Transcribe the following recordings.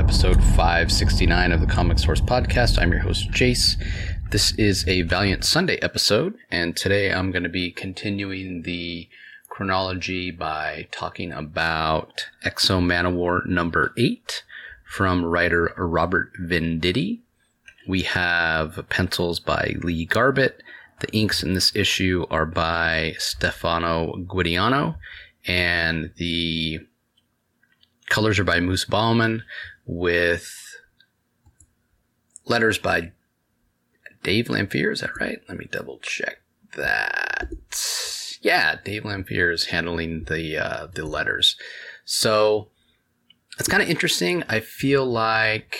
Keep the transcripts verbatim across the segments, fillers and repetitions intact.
episode five sixty-nine of the Comic Source Podcast. I'm your host, Jace. This is a Valiant Sunday episode, and today I'm going to be continuing the chronology by talking about X-O Manowar number eight from writer Robert Venditti. We have pencils by Lee Garbett. The inks in this issue are by Stefano Guidiano, and the colors are by Moose Bauman, with letters by Dave Lamphere. Is that right? Let me double check that. Yeah, Dave Lamphere is handling the uh, the letters. So it's kind of interesting. I feel like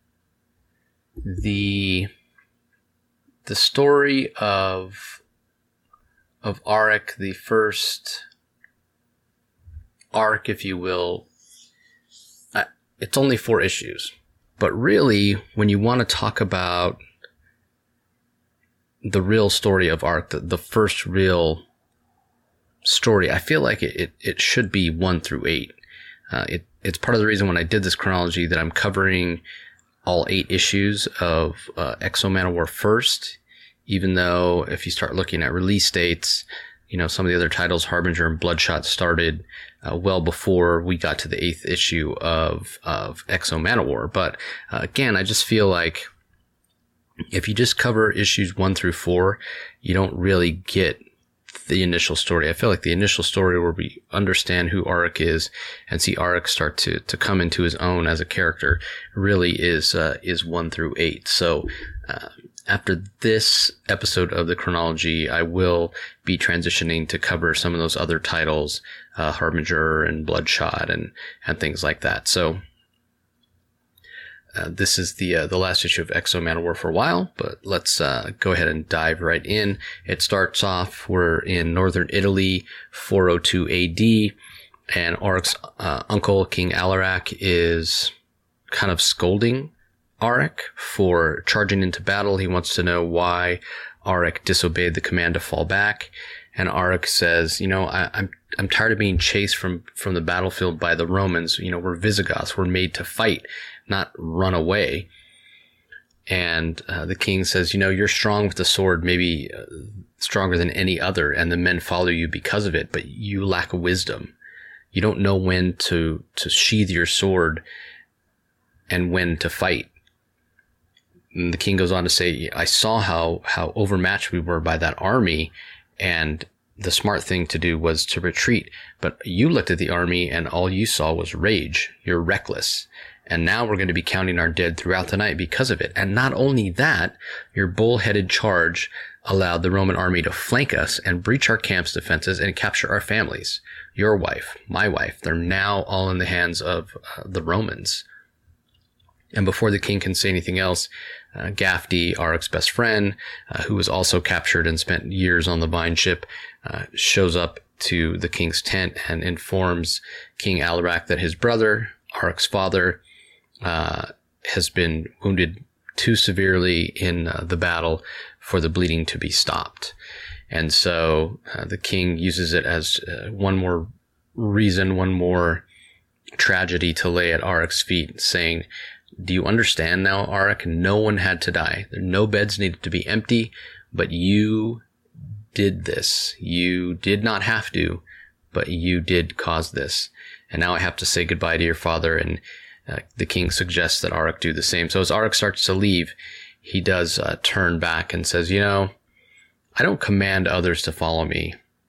the the story of of Auric, the first arc, if you will, uh, it's only four issues. But really, when you want to talk about the real story of Auric, the, the first real story, I feel like it, it, it should be one through eight. Uh, it, it's part of the reason when I did this chronology that I'm covering all eight issues of uh, X-O Manowar first, even though if you start looking at release dates, you know, some of the other titles, Harbinger and Bloodshot, started uh, well before we got to the eighth issue of, of X-O Manowar. But uh, again, I just feel like if you just cover issues one through four, you don't really get the initial story. I feel like the initial story where we understand who Auric is and see Auric start to, to come into his own as a character really is, uh, is one through eight. So, uh, after this episode of the chronology, I will be transitioning to cover some of those other titles, uh, Harbinger and Bloodshot and, and things like that. So, Uh, this is the uh, the last issue of X-O Manowar for a while, but let's uh, go ahead and dive right in. It starts off, we're in northern Italy, four oh two A D, and Auric's uh, uncle, King Alarak, is kind of scolding Auric for charging into battle. He wants to know why Auric disobeyed the command to fall back, and Auric says, you know, I, I'm I'm tired of being chased from, from the battlefield by the Romans. You know, we're Visigoths. We're made to fight, not run away. And uh, the king says, you know, you're strong with the sword, maybe uh, stronger than any other, and the men follow you because of it, but you lack wisdom. You don't know when to, to sheathe your sword and when to fight. And the king goes on to say, I saw how, how overmatched we were by that army, and the smart thing to do was to retreat. But you looked at the army and all you saw was rage. You're reckless. And now we're going to be counting our dead throughout the night because of it. And not only that, your bull-headed charge allowed the Roman army to flank us and breach our camp's defenses and capture our families. Your wife, my wife, they're now all in the hands of uh, the Romans. And before the king can say anything else, uh, Gafty, Auric's best friend, uh, who was also captured and spent years on the Vine ship, uh, shows up to the king's tent and informs King Alarak that his brother, Auric's father, uh, has been wounded too severely in uh, the battle for the bleeding to be stopped. And so uh, the king uses it as uh, one more reason, one more tragedy to lay at Auric's feet, saying, do you understand now, Auric? No one had to die. No beds needed to be empty, but you did this. You did not have to, but you did cause this. And now I have to say goodbye to your father. And uh, the king suggests that Auric do the same. So as Auric starts to leave, he does uh, turn back and says, you know, I don't command others to follow me.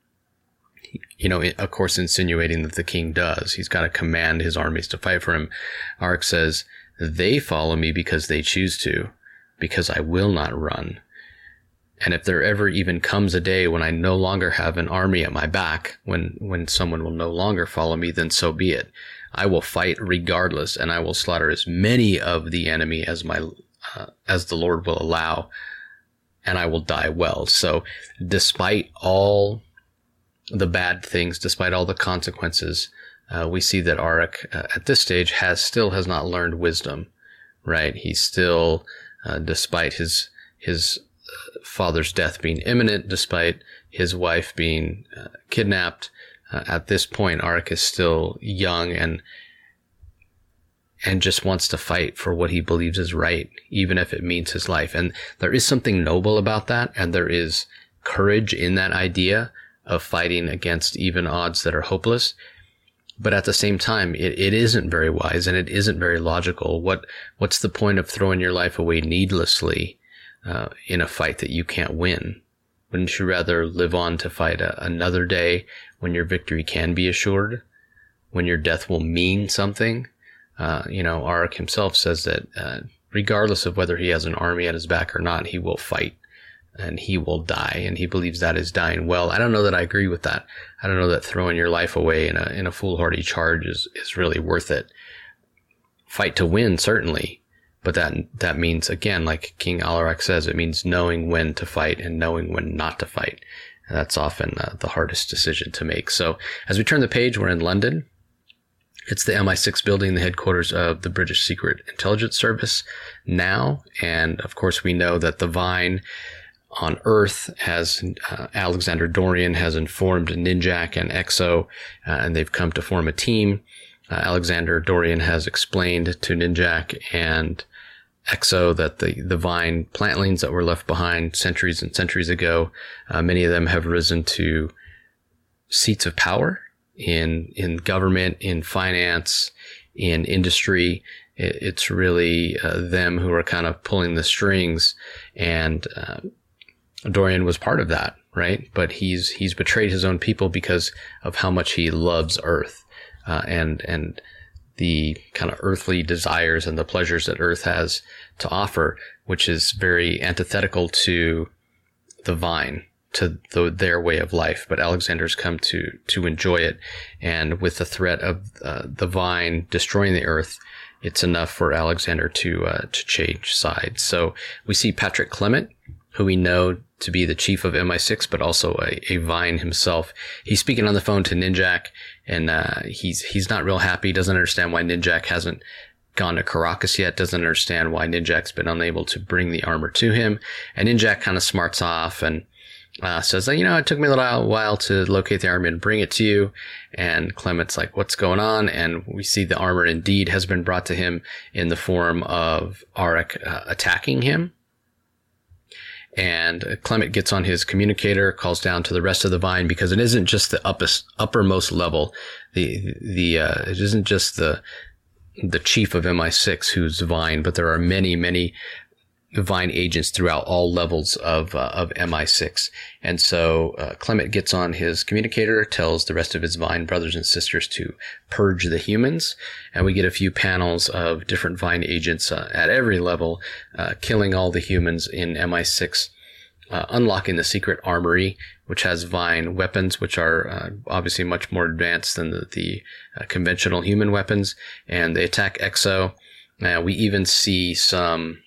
You know, of course, insinuating that the king does. He's got to command his armies to fight for him. Auric says, they follow me because they choose to, because I will not run. And if there ever even comes a day when I no longer have an army at my back, when, when someone will no longer follow me, then so be it. I will fight regardless, and I will slaughter as many of the enemy as my, uh, as the Lord will allow, and I will die well. So despite all the bad things, despite all the consequences, Uh, we see that Auric, uh, at this stage, has still has not learned wisdom, right? He's still, uh, despite his his uh, father's death being imminent, despite his wife being uh, kidnapped, uh, at this point, Auric is still young and and just wants to fight for what he believes is right, even if it means his life. And there is something noble about that, and there is courage in that idea of fighting against even odds that are hopeless. But at the same time, it, it isn't very wise, and it isn't very logical. What what's the point of throwing your life away needlessly uh, in a fight that you can't win? Wouldn't you rather live on to fight a, another day when your victory can be assured, when your death will mean something? Uh, you know, Auric himself says that uh, regardless of whether he has an army at his back or not, he will fight and he will die. And he believes that is dying well. I don't know that I agree with that. I don't know that throwing your life away in a, in a foolhardy charge is, is really worth it. Fight to win, certainly. But that, that means, again, like King Alarak says, it means knowing when to fight and knowing when not to fight. And that's often uh, the hardest decision to make. So as we turn the page, we're in London. It's the M I six building, the headquarters of the British Secret Intelligence Service now. And of course, we know that the Vine on Earth has, uh, Alexander Dorian has informed Ninjak and Exo, uh, and they've come to form a team. Uh, Alexander Dorian has explained to Ninjak and Exo that the, the Vine plantlings that were left behind centuries and centuries ago, uh, many of them have risen to seats of power in in government, in finance, in industry. It, it's really uh, them who are kind of pulling the strings, and uh, Dorian was part of that, right? But he's he's betrayed his own people because of how much he loves Earth, uh, and and the kind of earthly desires and the pleasures that Earth has to offer, which is very antithetical to the Vine, to the, their way of life. But Alexander's come to to enjoy it, and with the threat of uh, the Vine destroying the Earth, it's enough for Alexander to uh, to change sides. So we see Patrick Clement, who we know to be the chief of M I six, but also a, a Vine himself. He's speaking on the phone to Ninjak, and uh, he's he's not real happy. Doesn't understand why Ninjak hasn't gone to Caracas yet. Doesn't understand why Ninjak's been unable to bring the armor to him. And Ninjak kind of smarts off and uh, says, you know, it took me a little while to locate the armor and bring it to you. And Clement's like, what's going on? And we see the armor indeed has been brought to him in the form of Auric uh, attacking him. And Clement gets on his communicator, calls down to the rest of the Vine, because it isn't just the uppest, uppermost level. The, the, uh, it isn't just the, the chief of M I six who's Vine, but there are many, many Vine agents throughout all levels of, uh, of M I six. And so, uh, Clement gets on his communicator, tells the rest of his Vine brothers and sisters to purge the humans. And we get a few panels of different Vine agents, uh, at every level, uh, killing all the humans in M I six, uh, unlocking the secret armory, which has Vine weapons, which are uh, obviously much more advanced than the, the uh, conventional human weapons. And they attack Exo. Uh, we even see some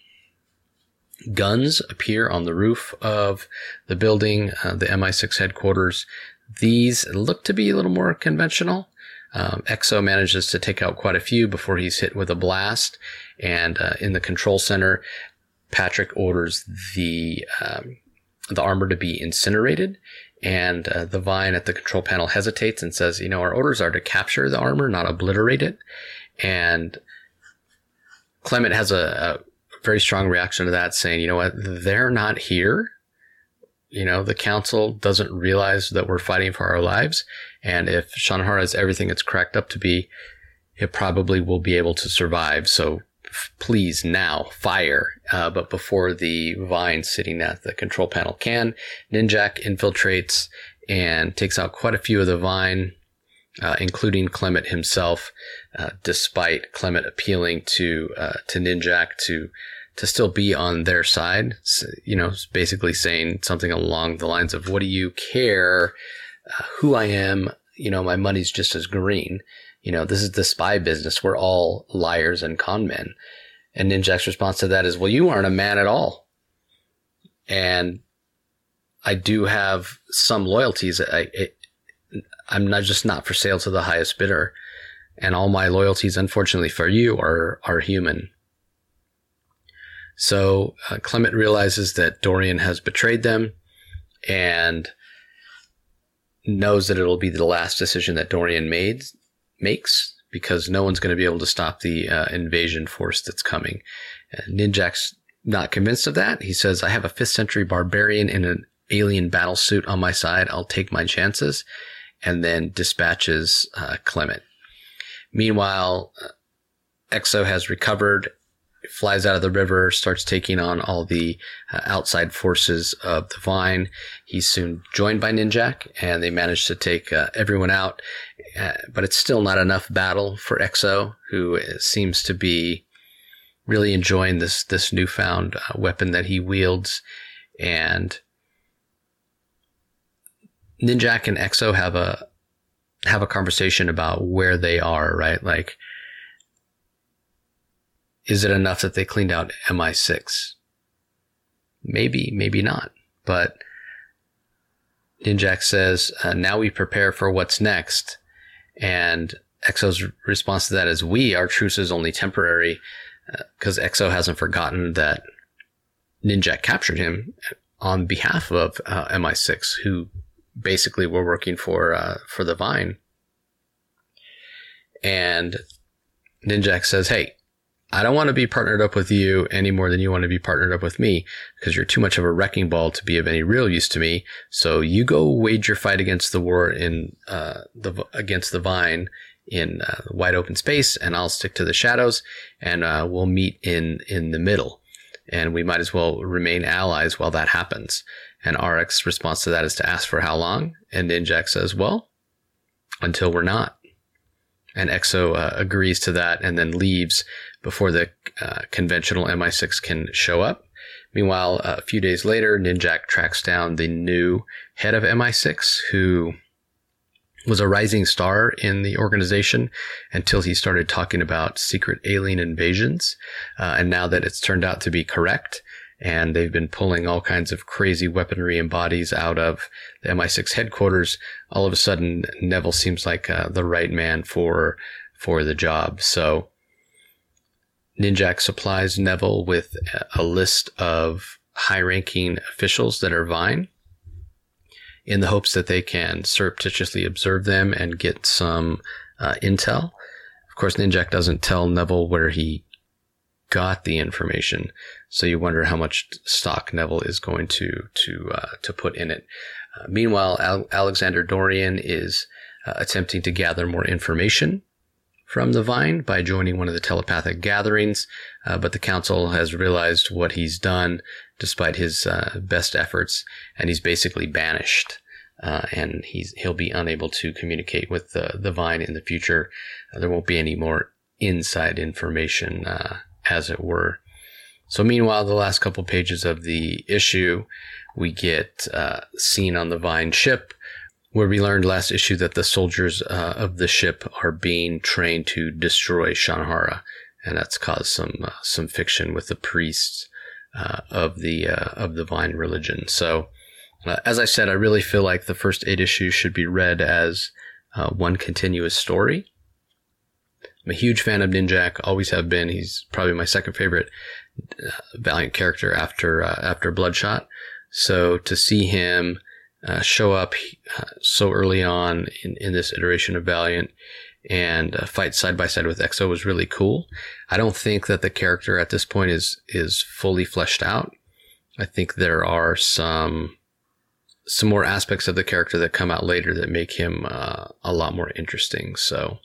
guns appear on the roof of the building, uh, the M I six headquarters. These look to be a little more conventional. Um, Exo manages to take out quite a few before he's hit with a blast. And uh, in the control center, Patrick orders the um, the armor to be incinerated. And uh, the Vine at the control panel hesitates and says, you know, our orders are to capture the armor, not obliterate it. And Clement has a, a very strong reaction to that, saying, you know what, they're not here. You know, the council doesn't realize that we're fighting for our lives. And if Shanhar has everything it's cracked up to be, it probably will be able to survive. So f- please now fire. Uh, but before the Vine sitting at the control panel can, Ninjak infiltrates and takes out quite a few of the Vine, uh, including Clement himself, uh, despite Clement appealing to, uh, to Ninjak to, to still be on their side. So, you know, basically saying something along the lines of, what do you care uh, who I am? You know, my money's just as green. You know, this is the spy business. We're all liars and con men. And Ninjak's response to that is, well, you aren't a man at all. And I do have some loyalties. I, it, I'm not just not for sale to the highest bidder. And all my loyalties, unfortunately for you, are, are human. So uh, Clement realizes that Dorian has betrayed them and knows that it'll be the last decision that Dorian made, makes, because no one's going to be able to stop the uh, invasion force that's coming. And Ninjak's not convinced of that. He says, I have a fifth century barbarian in an alien battle suit on my side. I'll take my chances. And then dispatches uh, Clement. Meanwhile, uh, Exo has recovered, flies out of the river, starts taking on all the uh, outside forces of the Vine. He's soon joined by Ninjak, and they manage to take uh, everyone out. Uh, but it's still not enough battle for Exo, who seems to be really enjoying this this newfound uh, weapon that he wields. And Ninjak and Exo have a have a conversation about where they are, right? Like, is it enough that they cleaned out M I six? Maybe, maybe not. But Ninjak says, uh, now we prepare for what's next. And Exo's response to that is, we, our truce is only temporary, because uh, Exo hasn't forgotten that Ninjak captured him on behalf of uh, M I six, who basically were working for uh, for the Vine. And Ninjak says, hey, I don't want to be partnered up with you any more than you want to be partnered up with me, because you're too much of a wrecking ball to be of any real use to me. So you go wage your fight against the war in uh, the against the Vine in uh, wide open space, and I'll stick to the shadows, and uh, we'll meet in in the middle, and we might as well remain allies while that happens. And R X's response to that is to ask for how long, and Ninjak says, well, until we're not. And Exo uh, agrees to that and then leaves before the uh, conventional M I six can show up. Meanwhile, uh, a few days later, Ninjak tracks down the new head of M I six, who was a rising star in the organization until he started talking about secret alien invasions. Uh, and now that it's turned out to be correct, and they've been pulling all kinds of crazy weaponry and bodies out of the M I six headquarters, all of a sudden Neville seems like uh, the right man for for the job. So Ninjak supplies Neville with a list of high-ranking officials that are Vine, in the hopes that they can surreptitiously observe them and get some uh, intel. Of course, Ninjak doesn't tell Neville where he got the information, so you wonder how much stock Neville is going to to uh, to put in it. Uh, meanwhile, Al- Alexander Dorian is uh, attempting to gather more information from the Vine by joining one of the telepathic gatherings, uh, but the council has realized what he's done despite his uh, best efforts, and he's basically banished, uh, and he's he'll be unable to communicate with the, the Vine in the future. Uh, there won't be any more inside information, uh, as it were. So meanwhile, the last couple pages of the issue, we get uh, scene on the Vine ship, where we learned last issue that the soldiers uh, of the ship are being trained to destroy Shanhara, and that's caused some uh, some fiction with the priests uh, of the uh, of the Vine religion. So, uh, as I said, I really feel like the first eight issues should be read as uh, one continuous story. I'm a huge fan of Ninjak, always have been. He's probably my second favorite uh, Valiant character after uh, after Bloodshot. So to see him Uh, show up uh, so early on in, in this iteration of Valiant and uh, fight side by side with Exo was really cool. I don't think that the character at this point is is fully fleshed out. I think there are some some more aspects of the character that come out later that make him uh, a lot more interesting. So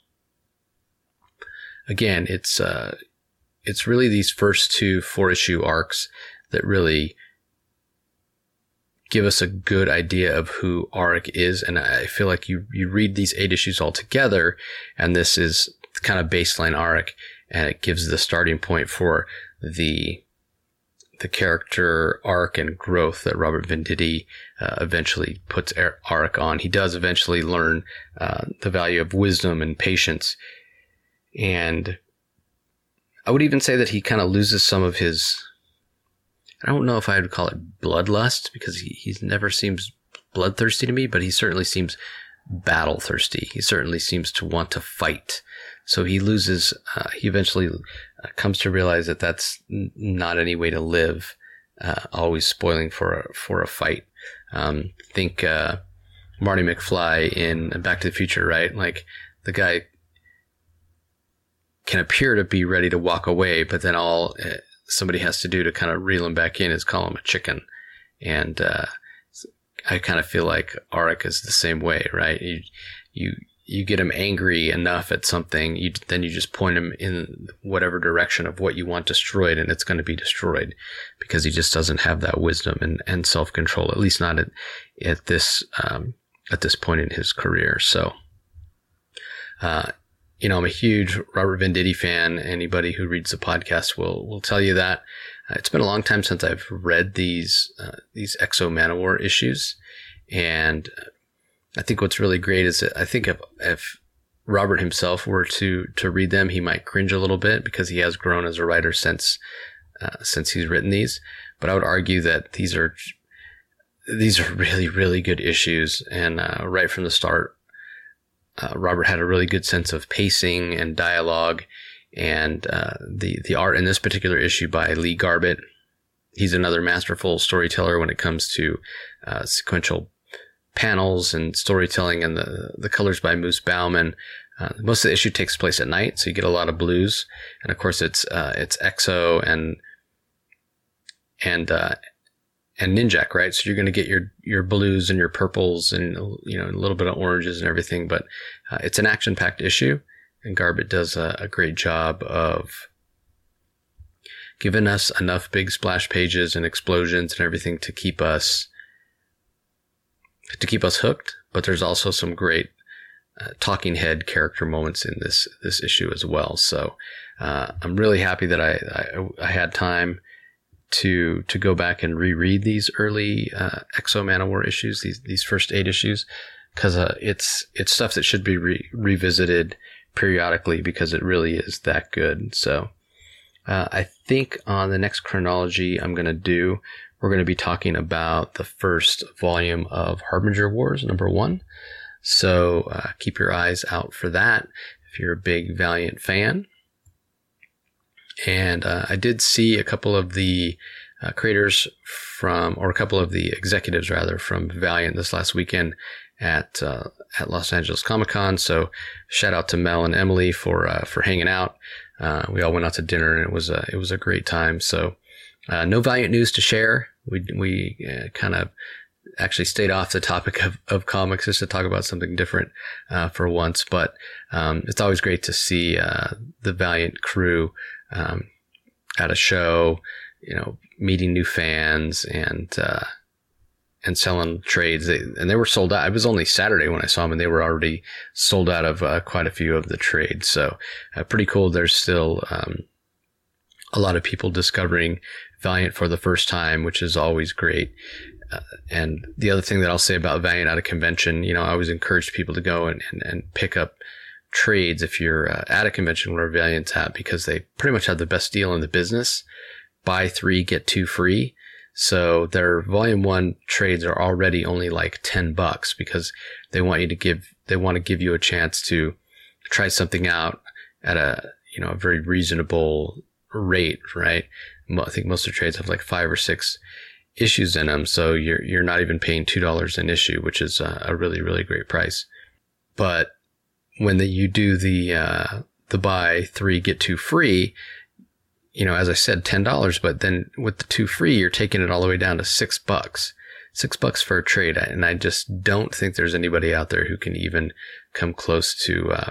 again, it's uh, it's really these first two four issue arcs that really give us a good idea of who Auric is. And I feel like you, you read these eight issues all together, and this is kind of baseline Auric, and it gives the starting point for the, the character arc and growth that Robert Venditti uh, eventually puts Auric on. He does eventually learn uh, the value of wisdom and patience. And I would even say that he kind of loses some of his, I don't know if I would call it bloodlust, because he he never seems bloodthirsty to me, but he certainly seems battle thirsty. He certainly seems to want to fight. So he loses, uh, he eventually uh, comes to realize that that's n- not any way to live, uh, always spoiling for a, for a fight. Um, think uh, Marty McFly in Back to the Future, right? Like, the guy can appear to be ready to walk away, but then all uh, somebody has to do to kind of reel him back in is call him a chicken. And uh, I kind of feel like Auric is the same way, right? You you you get him angry enough at something, you then you just point him in whatever direction of what you want destroyed, and it's going to be destroyed because he just doesn't have that wisdom and, and self-control, at least not at, at this um, at this point in his career. So, uh, you know, I'm a huge Robert Venditti fan. Anybody who reads the podcast will will tell you that. Uh, it's been a long time since I've read these uh, these X-O Manowar issues, and I think what's really great is that I think if, if Robert himself were to, to read them, he might cringe a little bit because he has grown as a writer since, uh, since he's written these. But I would argue that these are, these are really, really good issues. And, uh, right from the start, uh, Robert had a really good sense of pacing and dialogue, and, uh, the, the art in this particular issue by Lee Garbett. He's another masterful storyteller when it comes to, uh, sequential panels and storytelling, and the the colors by Moose Bauman. Uh, most of the issue takes place at night, so you get a lot of blues, and of course it's uh, it's X-O and and uh, and Ninjak, right? So you're going to get your your blues and your purples and, you know, a little bit of oranges and everything. But uh, it's an action-packed issue, and Garbett does a, a great job of giving us enough big splash pages and explosions and everything to keep us. to keep us hooked, but there's also some great uh, talking head character moments in this this issue as well. So uh, I'm really happy that I, I I had time to to go back and reread these early uh, X-O Manowar issues, these these first eight issues, because uh, it's it's stuff that should be re- revisited periodically because it really is that good. So uh, I think on the next chronology I'm going to do, we're going to be talking about the first volume of Harbinger Wars, number one. So uh, keep your eyes out for that if you're a big Valiant fan. And uh, I did see a couple of the uh, creators from, or a couple of the executives rather, from Valiant this last weekend at uh, at Los Angeles Comic Con. So shout out to Mel and Emily for uh, for hanging out. Uh, we all went out to dinner, and it was a it was a great time. So. Uh, no Valiant news to share. We we uh, kind of actually stayed off the topic of, of comics just to talk about something different uh, for once. But um, it's always great to see uh, the Valiant crew um, at a show, you know, meeting new fans and uh, and selling trades. They, and they were sold out. It was only Saturday when I saw them, and they were already sold out of uh, quite a few of the trades. So uh, pretty cool. There's still um, a lot of people discovering Valiant for the first time, which is always great. Uh, and the other thing that I'll say about Valiant at a convention, you know, I always encourage people to go and, and, and pick up trades if you're uh, at a convention where Valiant's at, because they pretty much have the best deal in the business. Buy three, get two free. So their volume one trades are already only like ten bucks because they want you to give, they want to give you a chance to try something out at a, you know, a very reasonable rate, right? I think most of the trades have like five or six issues in them. So you're, you're not even paying two dollars an issue, which is a, a really, really great price. But when the, you do the, uh, the buy three, get two free, you know, as I said, ten dollars, but then with the two free, you're taking it all the way down to six bucks, six bucks for a trade. And I just don't think there's anybody out there who can even come close to, uh,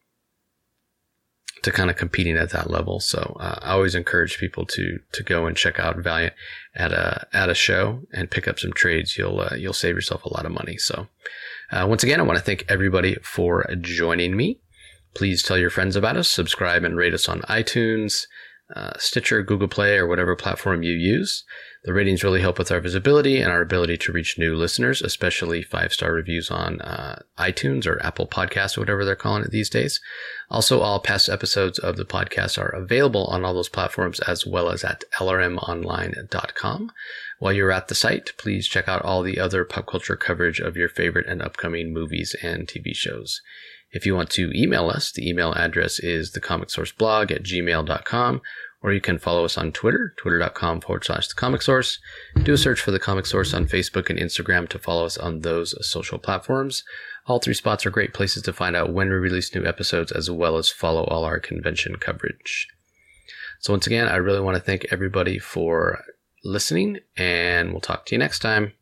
to kind of competing at that level. So uh, I always encourage people to to go and check out Valiant at a at a show and pick up some trades. You'll uh, you'll save yourself a lot of money. So uh, once again, I want to thank everybody for joining me. Please tell your friends about us. Subscribe and rate us on iTunes, uh, Stitcher, Google Play, or whatever platform you use. The ratings really help with our visibility and our ability to reach new listeners, especially five-star reviews on uh, iTunes or Apple Podcasts, or whatever they're calling it these days. Also, all past episodes of the podcast are available on all those platforms, as well as at L R M online dot com. While you're at the site, please check out all the other pop culture coverage of your favorite and upcoming movies and T V shows. If you want to email us, the email address is thecomicsourceblog at gmail dot com, or you can follow us on Twitter, twitter.com forward slash the comic source. Do a search for the comic source on Facebook and Instagram to follow us on those social platforms. All three spots are great places to find out when we release new episodes, as well as follow all our convention coverage. So once again, I really want to thank everybody for listening, and we'll talk to you next time.